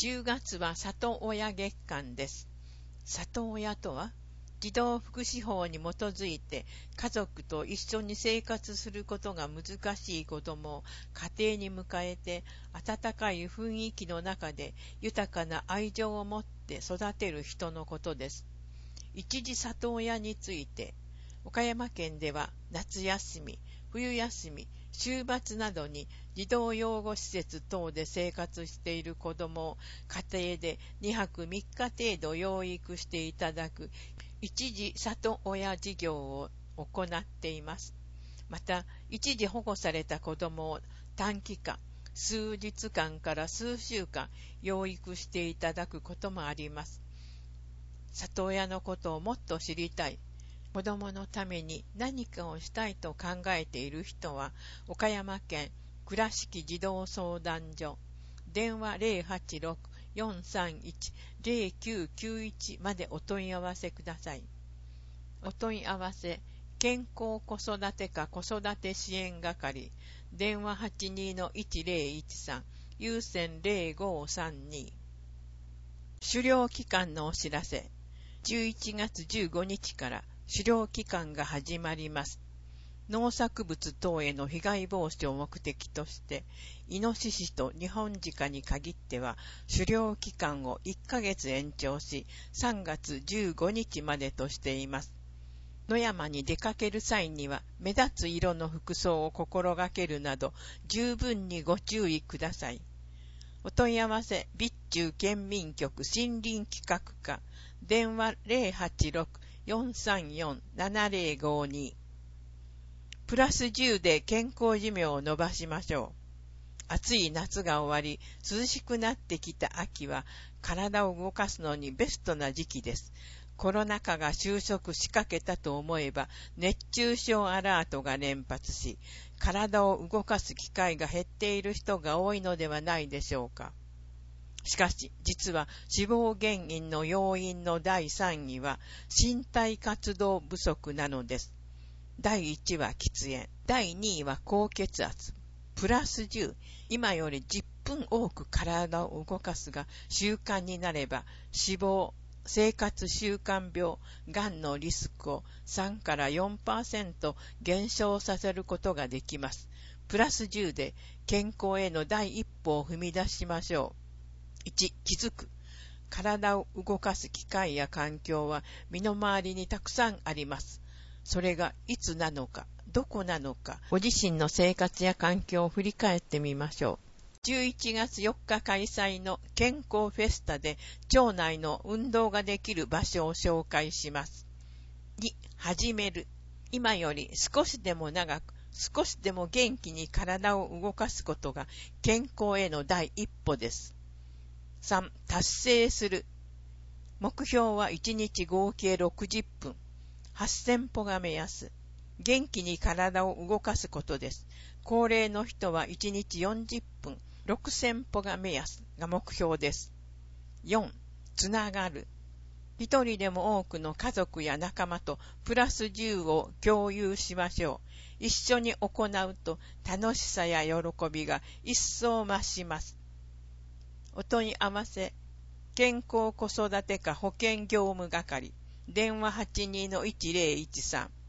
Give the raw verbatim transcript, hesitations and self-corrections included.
じゅうがつは里親月間です。里親とは、児童福祉法に基づいて家族と一緒に生活することが難しい子供を家庭に迎えて、温かい雰囲気の中で豊かな愛情を持って育てる人のことです。一時里親について、岡山県では夏休み、冬休み、週末などに児童養護施設等で生活している子どもを家庭でにはくみっか程度養育していただく一時里親事業を行っています。また、一時保護された子どもを短期間、数日間から数週間養育していただくこともあります。里親のことをもっと知りたい、子どものために何かをしたいと考えている人は、岡山県倉敷児童相談所、電話 ゼロはちろく よんさんいち ゼロきゅうきゅういち までお問い合わせください。お問い合わせ、健康子育て課子育て支援係、電話 はちにのいちゼロいちさん、有線 ゼロごさんに。狩猟期間のお知らせ。じゅういちがつじゅうごにちから狩猟期間が始まります。農作物等への被害防止を目的として、イノシシとニホンジカに限っては、狩猟期間をいっかげつ延長し、さんがつじゅうごにちまでとしています。野山に出かける際には、目立つ色の服装を心がけるなど、十分にご注意ください。お問い合わせ、備中県民局森林企画課、電話 ゼロはちろく よんさんよん ななゼロごに。プラスじゅうで健康寿命を延ばしましょう。暑い夏が終わり、涼しくなってきた秋は、体を動かすのにベストな時期です。コロナ禍が収束しかけたと思えば、熱中症アラートが連発し、体を動かす機会が減っている人が多いのではないでしょうか。しかし、実は死亡原因の要因のだいさんいは、身体活動不足なのです。だいいちは喫煙、だいにいは高血圧。プラスじゅう、今よりじゅっぷん多く体を動かすが習慣になれば、死亡、生活習慣病、がんのリスクをさんから よんパーセント 減少させることができます。プラスじゅうで健康への第一歩を踏み出しましょう。いち、気づく。体を動かす機会や環境は身の回りにたくさんあります。それがいつなのか、どこなのか、ご自身の生活や環境を振り返ってみましょう。じゅういちがつよっか開催の健康フェスタで町内の運動ができる場所を紹介します。に、始める。今より少しでも長く、少しでも元気に体を動かすことが健康への第一歩です。さん、達成する。目標はいちにち合計ろくじゅっぷん。はっせんぽが目安。元気に体を動かすことです。高齢の人はいちにちよんじゅっぷん、ろくせんぽが目安が目標です。よん、つながる。一人でも多くの家族や仲間とプラスじゅうを共有しましょう。一緒に行うと楽しさや喜びが一層増します。お問い合わせ、健康子育て課保健業務係、電話 はちにのいちゼロいちさん、